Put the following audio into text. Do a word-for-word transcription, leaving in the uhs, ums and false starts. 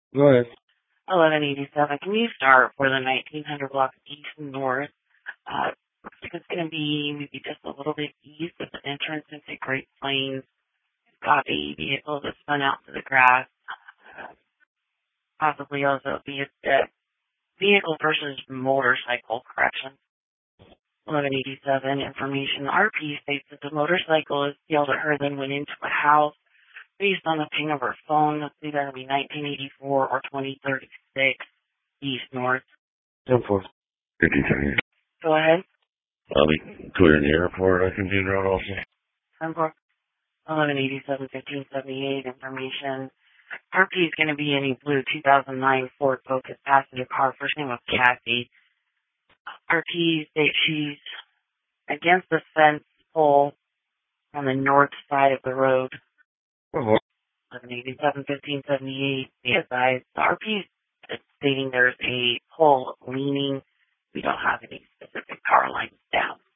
Go ahead. eleven eighty-seven. Can you start for the nineteen hundred block east and north? Uh, looks like it's going to be maybe just a little bit east of the entrance into Great Plains. It's got a vehicle that's spun out to the grass. Uh, possibly also be a, a vehicle versus motorcycle correction. eleven eighty-seven information. R P states that the motorcycle is yelled at her, then went into a house. Based on the ping of her phone, it's either going to be nineteen eighty-four or twenty thirty-six east north. ten four. fifty-three. Go ahead. I'll be clearing the airport. I can do road also. ten four. eleven eighty-seven fifteen seventy-eight information. R P is going to be in a blue two thousand nine Ford Focus passenger car. First name of Kathy. R P states she's against the fence pole on the north side of the road. eleven eighty-seven fifteen seventy-eight. C S I. The R P is stating there's a pole leaning. We don't have any specific power lines down.